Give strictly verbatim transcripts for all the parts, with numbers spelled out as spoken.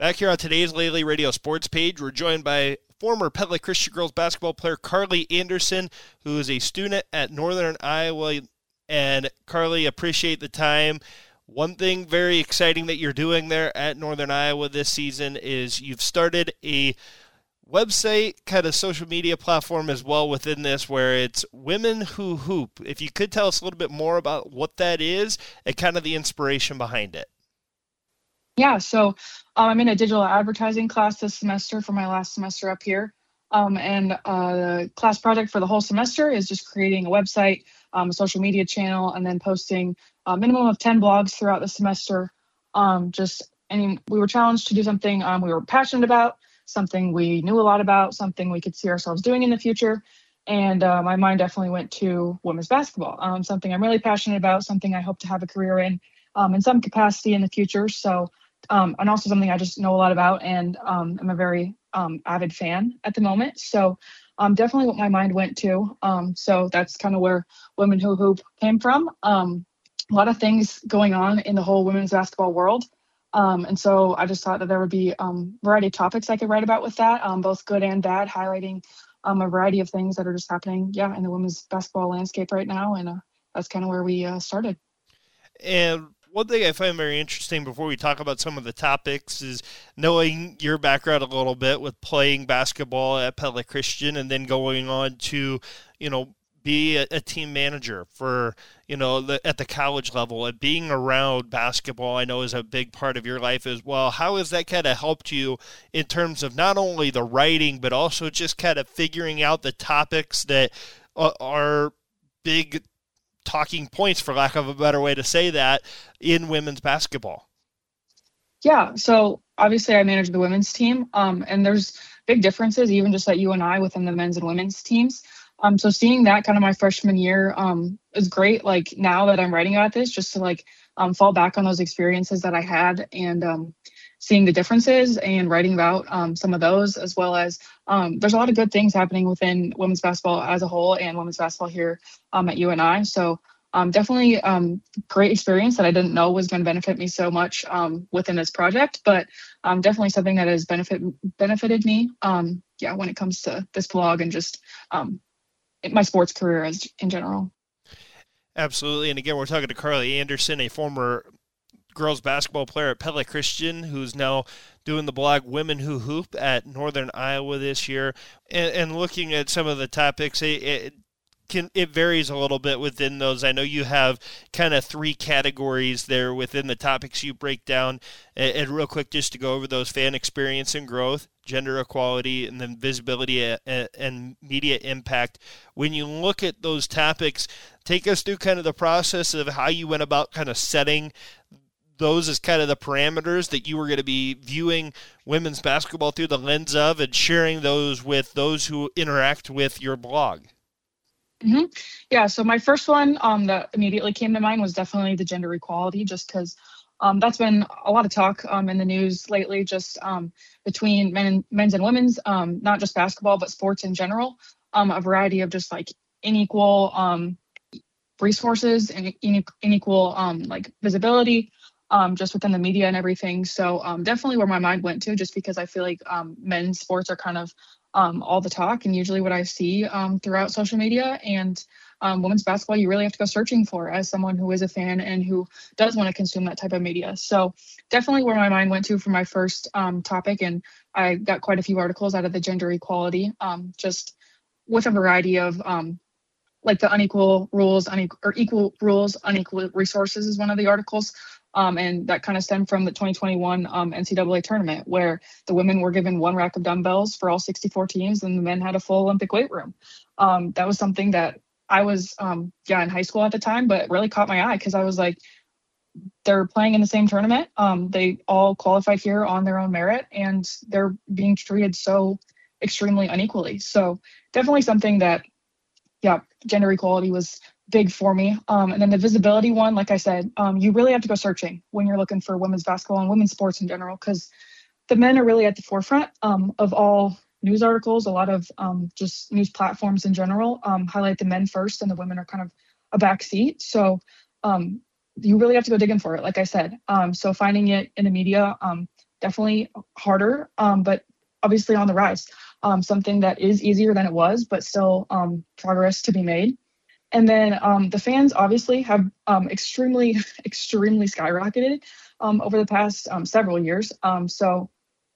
Back here on today's Lely Radio Sports page, we're joined by former Petlick Christian girls basketball player Carly Anderson, who is a student at Northern Iowa. And Carly, appreciate the time. One thing very exciting that you're doing there at Northern Iowa this season is you've started a website, kind of social media platform as well within this, where it's Women Who Hoop. If you could tell us a little bit more about what that is and kind of the inspiration behind it. Yeah, so um, I'm in a digital advertising class this semester for my last semester up here. Um, and uh, the class project for the whole semester is just creating a website, um, a social media channel, and then posting a minimum of ten blogs throughout the semester. Um, just, I mean, we were challenged to do something um, we were passionate about, something we knew a lot about, something we could see ourselves doing in the future. And uh, my mind definitely went to women's basketball, um, something I'm really passionate about, something I hope to have a career in, um, in some capacity in the future. So Um, and also something I just know a lot about, and um, I'm a very um, avid fan at the moment. So um, definitely what my mind went to. Um, so that's kind of where Women Who Hoop came from. Um, a lot of things going on in the whole women's basketball world. Um, and so I just thought that there would be um, a variety of topics I could write about with that, um, both good and bad, highlighting um, a variety of things that are just happening, yeah, in the women's basketball landscape right now. And uh, that's kind of where we uh, started. And one thing I find very interesting before we talk about some of the topics is knowing your background a little bit with playing basketball at Petlick Christian and then going on to, you know, be a, a team manager for, you know, the, at the college level, and being around basketball, I know, is a big part of your life as well. How has that kind of helped you in terms of not only the writing, but also just kind of figuring out the topics that uh, are big talking points, for lack of a better way to say that, in women's basketball? Yeah, so obviously I manage the women's team, um, and there's big differences, even just like you and I, within the men's and women's teams. Um, so seeing that kind of my freshman year um, is great. Like now that I'm writing about this, just to like um, fall back on those experiences that I had, and um, seeing the differences and writing about um, some of those, as well as um, there's a lot of good things happening within women's basketball as a whole and women's basketball here um, at U N I. So um, definitely um, great experience that I didn't know was going to benefit me so much um, within this project, but um, definitely something that has benefit benefited me. Um, yeah, when it comes to this blog and just um, my sports career as in general. Absolutely. And again, we're talking to Carly Anderson, a former girls basketball player at Petlick Christian, who's now doing the blog Women Who Hoop at Northern Iowa this year. And, and looking at some of the topics, it, it can it varies a little bit within those. I know you have kind of three categories there within the topics you break down. And, and real quick, just to go over those: fan experience and growth, gender equality, and then visibility and, and media impact. When you look at those topics, take us through kind of the process of how you went about kind of setting those as kind of the parameters that you were going to be viewing women's basketball through the lens of, and sharing those with those who interact with your blog. Mm-hmm. Yeah, so my first one um, that immediately came to mind was definitely the gender equality, just because um, that's been a lot of talk um, in the news lately, just um, between men and, men's and women's, um, not just basketball, but sports in general, um, a variety of just like unequal um, resources and unequal um, like visibility, Um, just within the media and everything. So um, definitely where my mind went to, just because I feel like um, men's sports are kind of um, all the talk and usually what I see um, throughout social media. And um, women's basketball, you really have to go searching for as someone who is a fan and who does want to consume that type of media. So definitely where my mind went to for my first um, topic. And I got quite a few articles out of the gender equality, um, just with a variety of um, like the unequal rules, unequal or equal rules, unequal resources is one of the articles. Um, and that kind of stemmed from the twenty twenty-one um, N C double A tournament, where the women were given one rack of dumbbells for all sixty-four teams, and the men had a full Olympic weight room. Um, that was something that I was, um, yeah, in high school at the time, but it really caught my eye because I was like, they're playing in the same tournament. Um, they all qualified here on their own merit, and they're being treated so extremely unequally. So definitely something that, yeah, gender equality was big for me. Um, and then the visibility one, like I said, um, you really have to go searching when you're looking for women's basketball and women's sports in general, because the men are really at the forefront um, of all news articles. A lot of um, just news platforms in general um, highlight the men first, and the women are kind of a back seat. So um, you really have to go digging for it, like I said. Um, so finding it in the media, um, definitely harder, um, but obviously on the rise. Um, something that is easier than it was, but still um, progress to be made. And then um, the fans obviously have um, extremely, extremely skyrocketed um, over the past um, several years. Um, so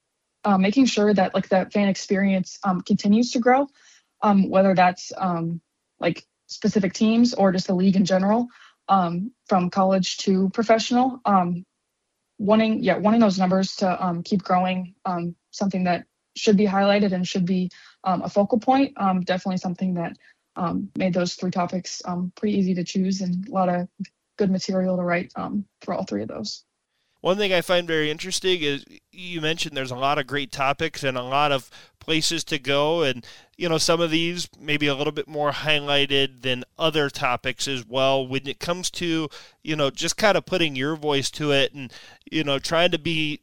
uh, making sure that like that fan experience um, continues to grow, um, whether that's um, like specific teams or just the league in general, um, from college to professional. Um, wanting, yeah, wanting those numbers to um, keep growing, um, something that should be highlighted and should be um, a focal point. Um, definitely something that um, made those three topics um, pretty easy to choose, and a lot of good material to write um, for all three of those. One thing I find very interesting is you mentioned there's a lot of great topics and a lot of places to go, and you know, some of these maybe a little bit more highlighted than other topics as well. When it comes to, you know, just kind of putting your voice to it and, you know, trying to be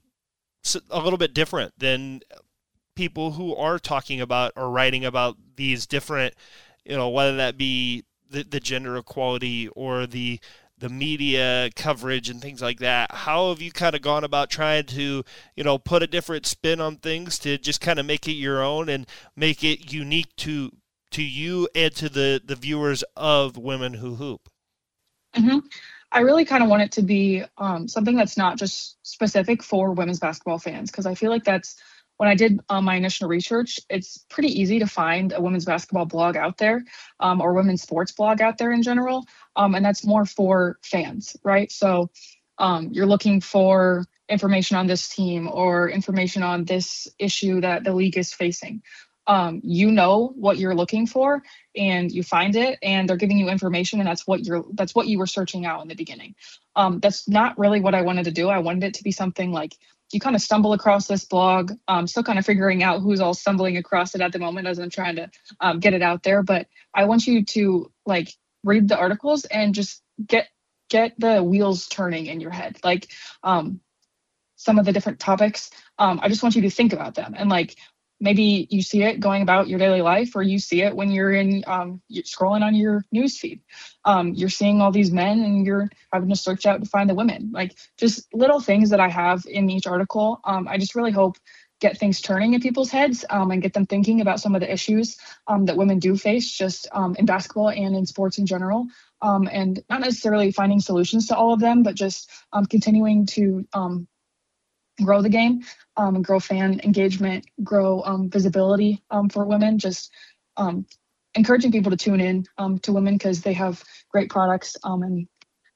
a little bit different than people who are talking about or writing about these different, you know, whether that be the, the gender equality or the the media coverage and things like that. How have you kind of gone about trying to, you know, put a different spin on things to just kind of make it your own and make it unique to to you and to the, the viewers of Women Who Hoop? Mm-hmm. I really kind of want it to be um, something that's not just specific for women's basketball fans, because I feel like that's, when I did uh, my initial research, it's pretty easy to find a women's basketball blog out there, um, or women's sports blog out there in general. Um, and that's more for fans, right? So um, you're looking for information on this team or information on this issue that the league is facing. Um, you know what you're looking for and you find it, and they're giving you information, and that's what you're, that's what you were searching out in the beginning. Um, that's not really what I wanted to do. I wanted it to be something like, you kind of stumble across this blog. I'm still kind of figuring out who's all stumbling across it at the moment as I'm trying to um, get it out there. But I want you to like read the articles and just get get the wheels turning in your head. Like um, some of the different topics, um, I just want you to think about them. And like maybe you see it going about your daily life, or you see it when you're in um, you're scrolling on your news feed. Um, you're seeing all these men and you're having to search out to find the women. Like just little things that I have in each article. Um, I just really hope get things turning in people's heads um, and get them thinking about some of the issues um, that women do face just um, in basketball and in sports in general. Um, and not necessarily finding solutions to all of them, but just um, continuing to um, grow the game, um, grow fan engagement, grow um, visibility um, for women, just um, encouraging people to tune in um, to women because they have great products um, and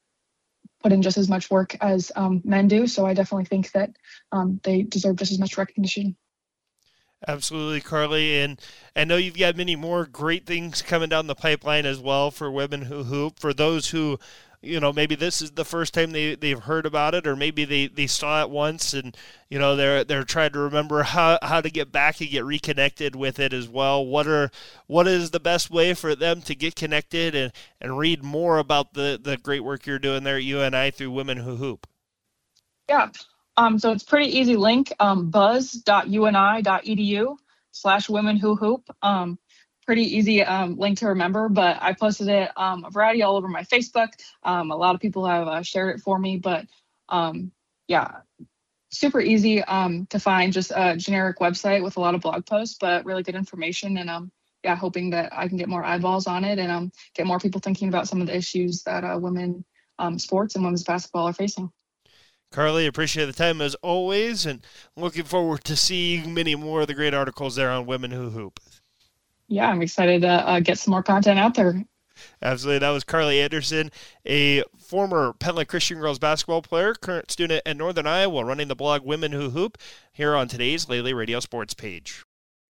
put in just as much work as um, men do. So I definitely think that um, they deserve just as much recognition. Absolutely, Carly. And I know you've got many more great things coming down the pipeline as well for Women Who Hoop. For those who, you know, maybe this is the first time they, they've heard about it, or maybe they, they saw it once and, you know, they're they're trying to remember how, how to get back and get reconnected with it as well. What are what is the best way for them to get connected and, and read more about the, the great work you're doing there at U N I through Women Who Hoop? Yeah. Um, so it's pretty easy link, um, buzz.uni.edu slash women who hoop. Um, pretty easy um, link to remember, but I posted it um, a variety all over my Facebook. Um, a lot of people have uh, shared it for me, but um, yeah, super easy um, to find, just a generic website with a lot of blog posts, but really good information. And um, yeah, hoping that I can get more eyeballs on it and um, get more people thinking about some of the issues that uh, women um, sports and women's basketball are facing. Carly, appreciate the time as always, and looking forward to seeing many more of the great articles there on Women Who Hoop. Yeah, I'm excited to uh, get some more content out there. Absolutely. That was Carly Anderson, a former Pettine Christian girls basketball player, current student at Northern Iowa, running the blog Women Who Hoop, here on today's Lely Radio Sports page.